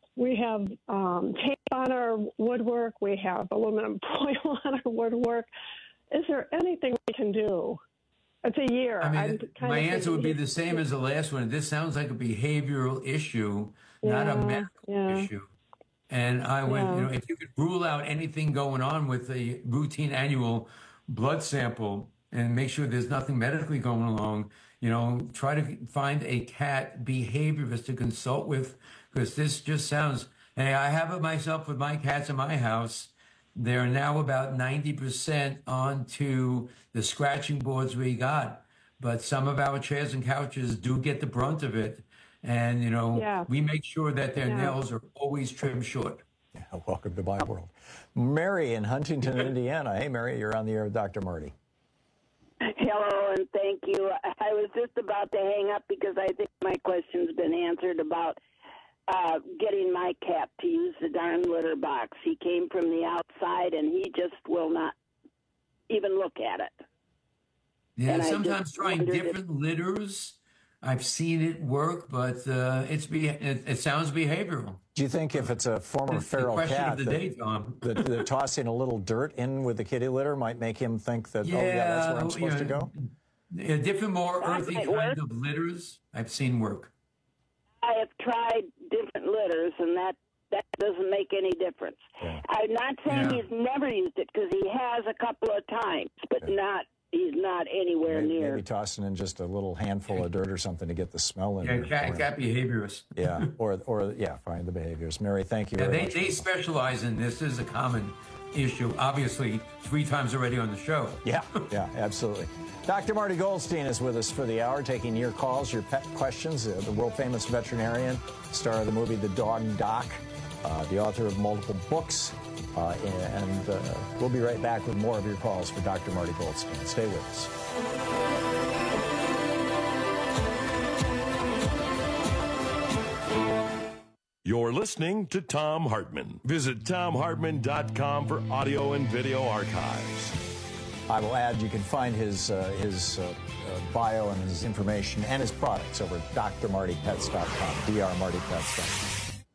tape on our woodwork. We have aluminum foil on our woodwork. Is there anything we can do? It's a year. I mean, my answer would be the same as the last one. This sounds like a behavioral issue, not a medical issue. And I would, you know, if you could rule out anything going on with a routine annual blood sample and make sure there's nothing medically going along, you know, try to find a cat behaviorist to consult with, because this just sounds, Hey, I have it myself with my cats in my house. They're now about 90% onto the scratching boards we got. But some of our chairs and couches do get the brunt of it. And, we make sure that their nails are always trimmed short. Yeah, welcome to my world. Mary in Huntington, Indiana. Hey, Mary, you're on the air with Dr. Marty. Hello, and thank you. I was just about to hang up because I think my question's been answered about getting my cat to use the darn litter box. He came from the outside, and he just will not even look at it. Yeah, And sometimes trying different litters. I've seen it work, but it sounds behavioral. Do you think if it's a former feral question cat, of the day, Tom. that tossing a little dirt in with the kitty litter might make him think that, that's where I'm supposed to go? Different, more That earthy might kind work. of litters I've seen work. I have tried different litters, and that doesn't make any difference. I'm not saying he's never used it, because he has a couple of times, but he's not anywhere near. Maybe tossing in just a little handful of dirt or something to get the smell in Yeah, there. cat behaviorists. Yeah, or find the behaviors. Mary, thank you Yeah, very much. they specialize in this. This is a common issue, obviously, 3 times already on the show. Yeah, absolutely. Dr. Marty Goldstein is with us for the hour, taking your calls, your pet questions. The world-famous veterinarian, star of the movie The Dog Doc, the author of multiple books. And we'll be right back with more of your calls for Dr. Marty Goldstein. Stay with us. You're listening to Thom Hartmann. Visit ThomHartmann.com for audio and video archives. I will add you can find his bio and his information and his products over at drmartypets.com, drmartypets.com.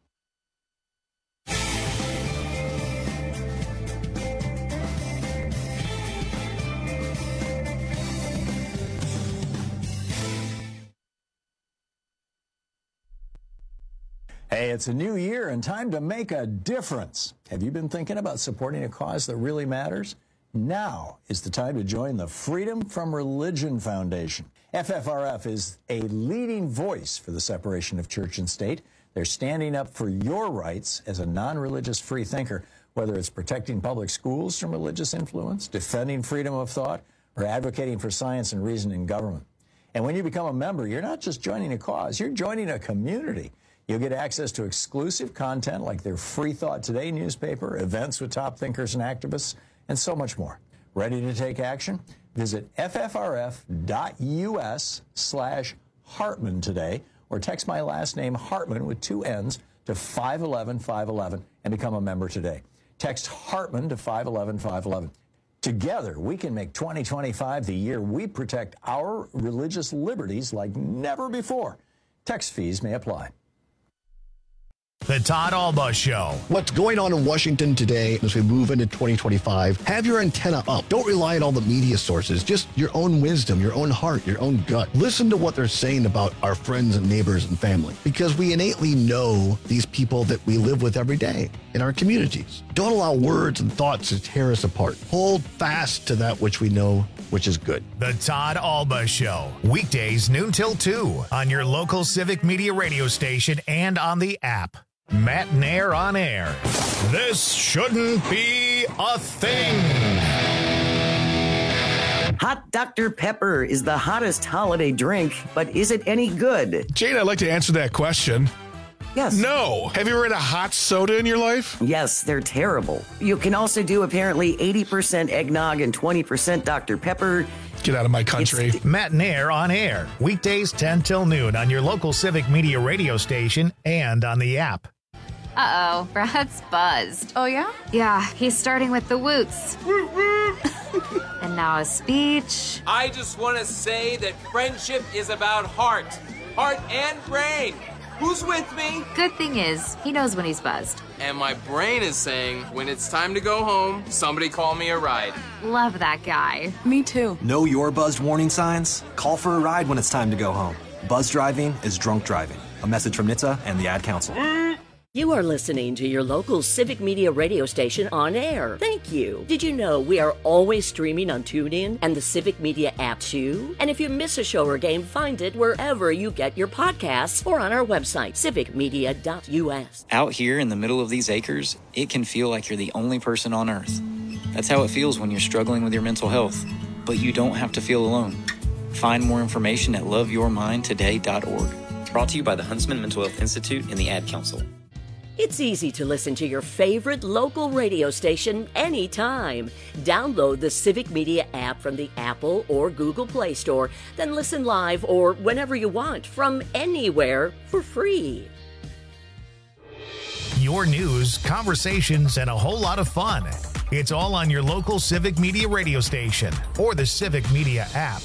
Hey, it's a new year and time to make a difference. Have you been thinking about supporting a cause that really matters? Now is the time to join the Freedom from Religion Foundation. FFRF is a leading voice for the separation of church and state. They're standing up for your rights as a non-religious free thinker, whether it's protecting public schools from religious influence, defending freedom of thought, or advocating for science and reason in government. And when you become a member, you're not just joining a cause, you're joining a community. You'll get access to exclusive content like their Free Thought Today newspaper, events with top thinkers and activists, and so much more. Ready to take action? Visit ffrf.us/Hartman today, or text my last name Hartman with 2 N's to 511-511 and become a member today. Text Hartman to 511-511. Together, we can make 2025 the year we protect our religious liberties like never before. Text fees may apply. The Todd Alba Show. What's going on in Washington today as we move into 2025? Have your antenna up. Don't rely on all the media sources. Just your own wisdom, your own heart, your own gut. Listen to what they're saying about our friends and neighbors and family, because we innately know these people that we live with every day in our communities. Don't allow words and thoughts to tear us apart. Hold fast to that which we know, which is good. The Todd Alba Show. Weekdays noon till 2 on your local Civic Media radio station and on the app. Matt Nair on air. This shouldn't be a thing. Hot Dr. Pepper is the hottest holiday drink, but is it any good? Jane, I'd like to answer that question. Yes. No. Have you ever had a hot soda in your life? Yes, they're terrible. You can also do apparently 80% eggnog and 20% Dr. Pepper. Get out of my country. Matt Nair on air. Weekdays 10 till noon on your local Civic Media radio station and on the app. Uh-oh, Brad's buzzed. Oh, yeah? Yeah, he's starting with the woots. And now a speech. I just want to say that friendship is about heart and brain. Who's with me? Good thing is, he knows when he's buzzed. And my brain is saying, when it's time to go home, somebody call me a ride. Love that guy. Me too. Know your buzzed warning signs? Call for a ride when it's time to go home. Buzz driving is drunk driving. A message from NHTSA and the Ad Council. You are listening to your local Civic Media radio station on air. Thank you. Did you know we are always streaming on TuneIn and the Civic Media app too? And if you miss a show or game, find it wherever you get your podcasts or on our website, civicmedia.us. Out here in the middle of these acres, it can feel like you're the only person on earth. That's how it feels when you're struggling with your mental health. But you don't have to feel alone. Find more information at loveyourmindtoday.org. Brought to you by the Huntsman Mental Health Institute and the Ad Council. It's easy to listen to your favorite local radio station anytime. Download the Civic Media app from the Apple or Google Play Store, then listen live or whenever you want from anywhere for free. Your news, conversations, and a whole lot of fun. It's all on your local Civic Media radio station or the Civic Media app.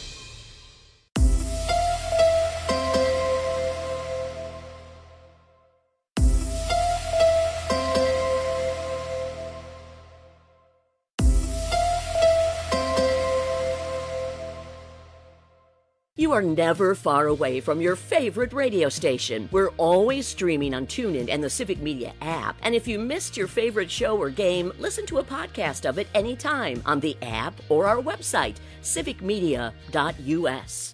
You are never far away from your favorite radio station. We're always streaming on TuneIn and the Civic Media app. And if you missed your favorite show or game, listen to a podcast of it anytime on the app or our website, civicmedia.us.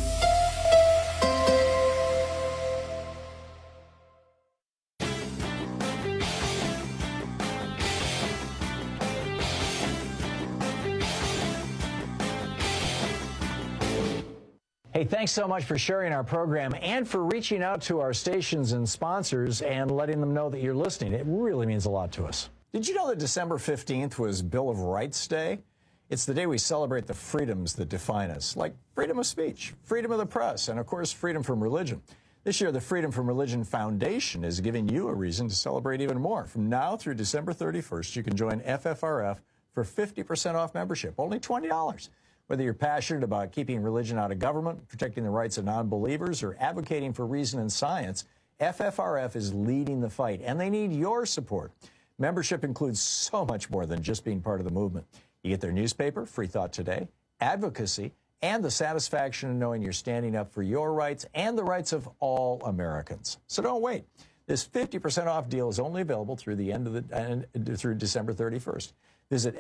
Hey, thanks so much for sharing our program and for reaching out to our stations and sponsors and letting them know that you're listening. It really means a lot to us. Did you know that December 15th was Bill of Rights Day? It's the day we celebrate the freedoms that define us, like freedom of speech, freedom of the press, and, of course, freedom from religion. This year, the Freedom from Religion Foundation is giving you a reason to celebrate even more. From now through December 31st, you can join FFRF for 50% off membership, only $20. Whether you're passionate about keeping religion out of government, protecting the rights of non-believers, or advocating for reason and science, FFRF is leading the fight, and they need your support. Membership includes so much more than just being part of the movement. You get their newspaper, Free Thought Today, advocacy, and the satisfaction of knowing you're standing up for your rights and the rights of all Americans. So don't wait. This 50% off deal is only available through the end of through December 31st. Visit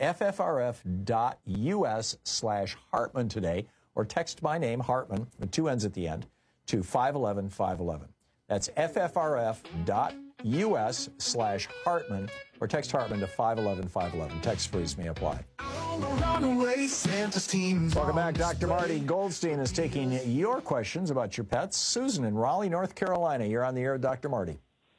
ffrf.us/Hartman today or text my name, Hartman, with 2 N's at the end, to 511-511. That's ffrf.us/Hartman or text Hartman to 511-511. Text fees may apply. Welcome back. Dr. Marty Goldstein is taking your questions about your pets. Susan in Raleigh, North Carolina. You're on the air with Dr. Marty.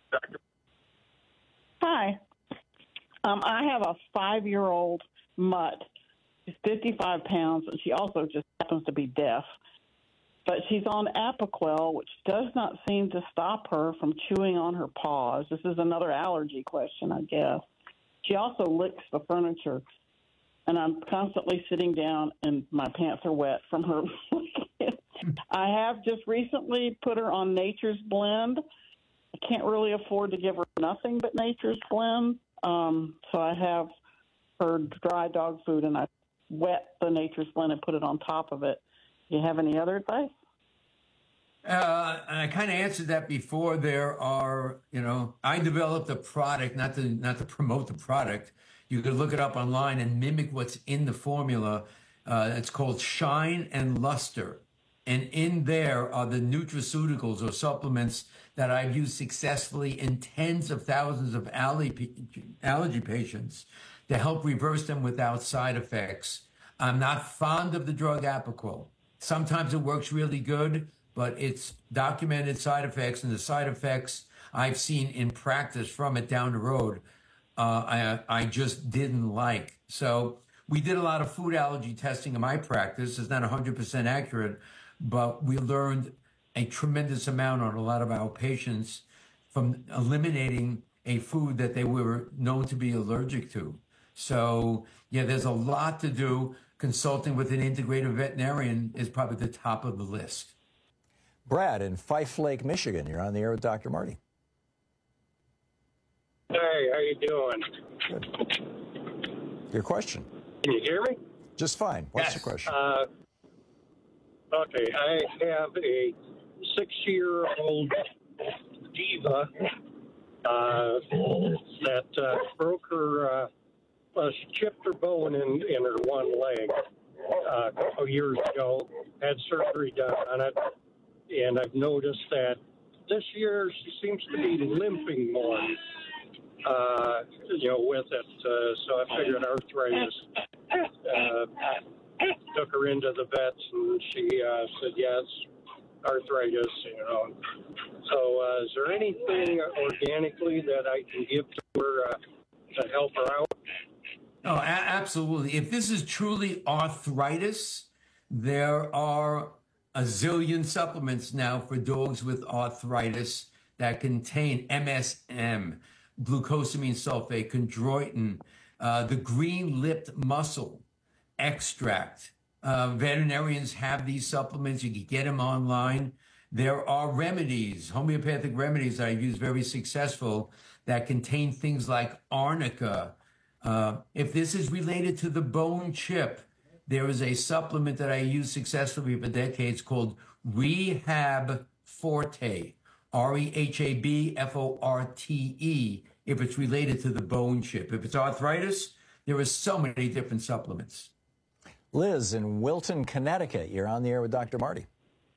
Hi. I have a 5-year-old mutt. She's 55 pounds, and she also just happens to be deaf. But she's on Apoquel, which does not seem to stop her from chewing on her paws. This is another allergy question, I guess. She also licks the furniture, and I'm constantly sitting down, and my pants are wet from her. I have just recently put her on Nature's Blend. I can't really afford to give her nothing but Nature's Blend. So I have her dry dog food, and I wet the Nature's Blend and put it on top of it. Do you have any other advice? I kind of answered that before. There are, I developed a product, not to promote the product. You could look it up online and mimic what's in the formula. It's called Shine and Luster. And in there are the nutraceuticals or supplements that I've used successfully in tens of thousands of allergy patients to help reverse them without side effects. I'm not fond of the drug Apoquel. Sometimes it works really good, but it's documented side effects, and the side effects I've seen in practice from it down the road, I just didn't like. So we did a lot of food allergy testing in my practice. It's not 100% accurate, but we learned a tremendous amount on a lot of our patients from eliminating a food that they were known to be allergic to. So, yeah, there's a lot to do. Consulting with an integrative veterinarian is probably the top of the list. Brad in Fife Lake, Michigan. You're on the air with Dr. Marty. Hey, how you doing? Good. Your question. Can you hear me? Just fine. What's your question? Okay, I have a 6-year-old diva, that broke her, she chipped her bone in her one leg a couple years ago, had surgery done on it, and I've noticed that this year she seems to be limping more, with it. So I figured arthritis. Took her into the vets, and she said, yes, arthritis, So is there anything organically that I can give to her to help her out? Oh, absolutely. If this is truly arthritis, there are a zillion supplements now for dogs with arthritis that contain MSM, glucosamine sulfate, chondroitin, the green-lipped mussel extract. Veterinarians have these supplements. You can get them online. There are remedies, homeopathic remedies that I use very successful that contain things like arnica. If this is related to the bone chip, there is a supplement that I use successfully for decades called Rehab Forte, REHAB-FORTE, if it's related to the bone chip. If it's arthritis, there are so many different supplements. Liz in Wilton, Connecticut, you're on the air with Dr. Marty.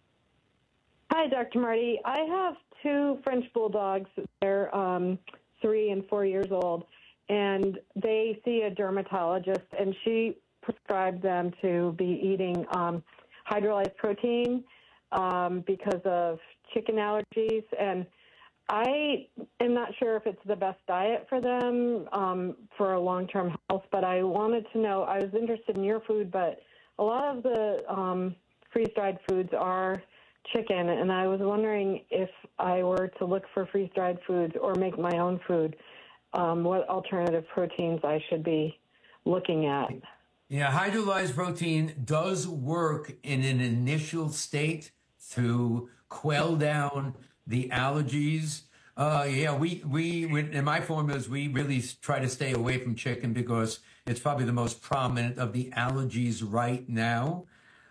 Hi, Dr. Marty. I have two French bulldogs. They're 3 and 4 years old, and they see a dermatologist, and she prescribed them to be eating hydrolyzed protein because of chicken allergies. And I am not sure if it's the best diet for them for a long-term health, but I wanted to know, I was interested in your food, but a lot of the freeze-dried foods are chicken, and I was wondering if I were to look for freeze-dried foods or make my own food, what alternative proteins I should be looking at. Yeah, hydrolyzed protein does work in an initial state to quell down the allergies. We in my formulas, we really try to stay away from chicken because it's probably the most prominent of the allergies right now.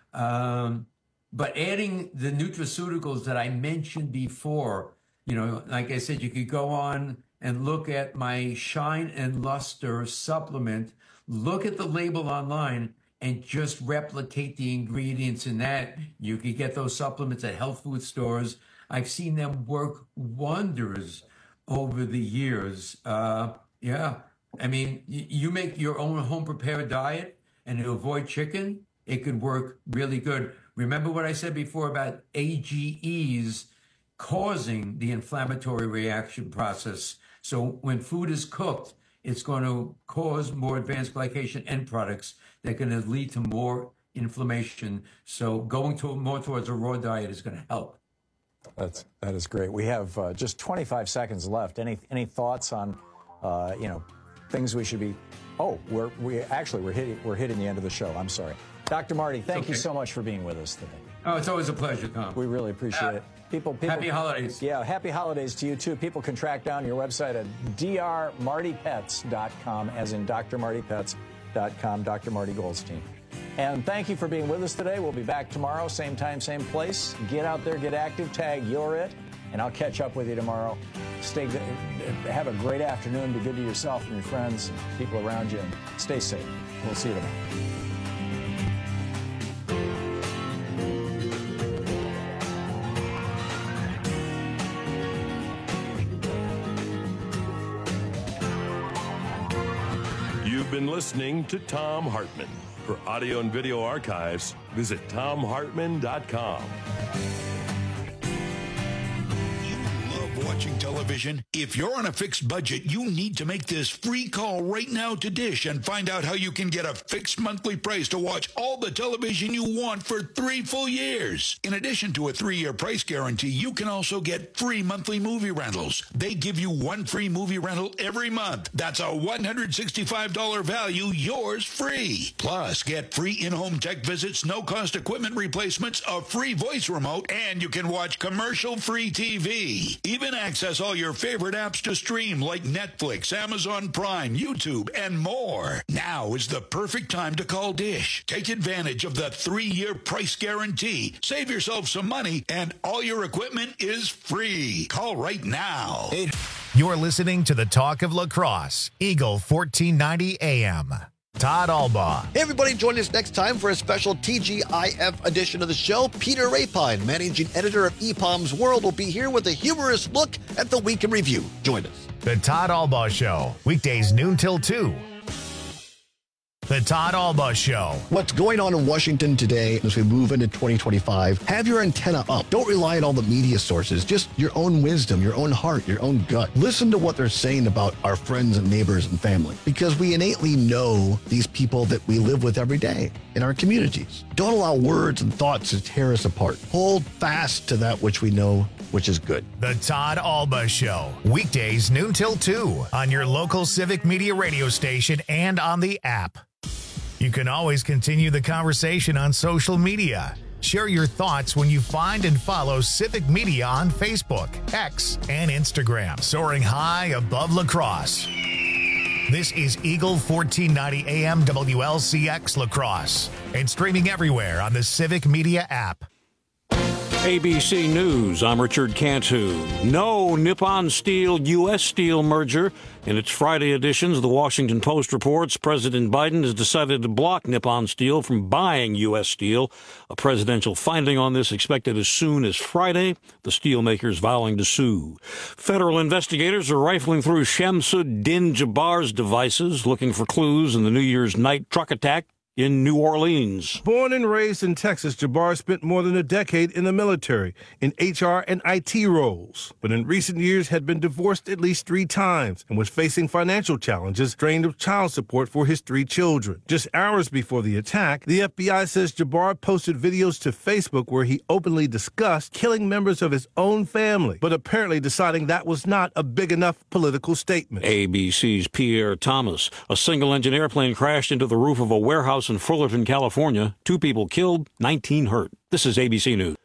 But adding the nutraceuticals that I mentioned before, like I said, you could go on and look at my Shine and Luster supplement, look at the label online, and just replicate the ingredients in that. You could get those supplements at health food stores. I've seen them work wonders over the years. I mean, you make your own home-prepared diet and you avoid chicken, it could work really good. Remember what I said before about AGEs causing the inflammatory reaction process. So when food is cooked, it's going to cause more advanced glycation end products that are going to lead to more inflammation. So going more towards a raw diet is going to help. That is great. We have just 25 seconds left. Any thoughts on, things we should be? Oh, we're hitting the end of the show. I'm sorry, Dr. Marty. Thank you so much for being with us today. Oh, it's always a pleasure, Tom. We really appreciate it. People, happy holidays. Yeah, happy holidays to you too. People can track down your website at drmartypets.com, as in drmartypets.com. Dr. Marty Goldstein. And thank you for being with us today. We'll be back tomorrow, same time, same place. Get out there, get active, tag You're It, and I'll catch up with you tomorrow. Stay good. Have a great afternoon. Be good to yourself and your friends and people around you, and stay safe. We'll see you tomorrow. You've been listening to Thom Hartmann. For audio and video archives, visit ThomHartmann.com. Watching television? If you're on a fixed budget, you need to make this free call right now to Dish and find out how you can get a fixed monthly price to watch all the television you want for 3 full years. In addition to a 3-year price guarantee, you can also get free monthly movie rentals. They give you 1 free movie rental every month. That's a $165 value, yours free. Plus, get free in-home tech visits, no-cost equipment replacements, a free voice remote, and you can watch commercial-free TV. Even access all your favorite apps to stream like Netflix, Amazon Prime, YouTube, and more. Now is the perfect time to call Dish. Take advantage of the 3-year price guarantee. Save yourself some money, and all your equipment is free. Call right now. You're listening to the Talk of Lacrosse, Eagle 1490 AM. Todd Albaugh. Hey, everybody, join us next time for a special TGIF edition of the show. Peter Rapine, managing editor of EPOM's World, will be here with a humorous look at the week in review. Join us. The Todd Albaugh Show, weekdays noon till 2. The Todd Albaugh Show. What's going on in Washington today as we move into 2025? Have your antenna up. Don't rely on all the media sources. Just your own wisdom, your own heart, your own gut. Listen to what they're saying about our friends and neighbors and family, because we innately know these people that we live with every day in our communities. Don't allow words and thoughts to tear us apart. Hold fast to that which we know, which is good. The Todd Albaugh Show, weekdays noon till 2 on your local Civic Media radio station and on the app. You can always continue the conversation on social media. Share your thoughts when you find and follow Civic Media on Facebook, X, and Instagram. Soaring high above lacrosse. This is Eagle 1490 AM WLCX Lacrosse and streaming everywhere on the Civic Media app. ABC News, I'm Richard Cantu. No Nippon Steel-U.S. Steel merger. In its Friday editions, the Washington Post reports President Biden has decided to block Nippon Steel from buying U.S. Steel. A presidential finding on this expected as soon as Friday, the steelmakers vowing to sue. Federal investigators are rifling through Shamsuddin Jabbar's devices, looking for clues in the New Year's night truck attack in New Orleans. Born and raised in Texas, Jabbar spent more than a decade in the military, in HR and IT roles, but in recent years had been divorced at least 3 times and was facing financial challenges, drained of child support for his 3 children. Just hours before the attack, the FBI says Jabbar posted videos to Facebook where he openly discussed killing members of his own family, but apparently deciding that was not a big enough political statement. ABC's Pierre Thomas. A single-engine airplane crashed into the roof of a warehouse in Fullerton, California. 2 people killed, 19 hurt. This is ABC News.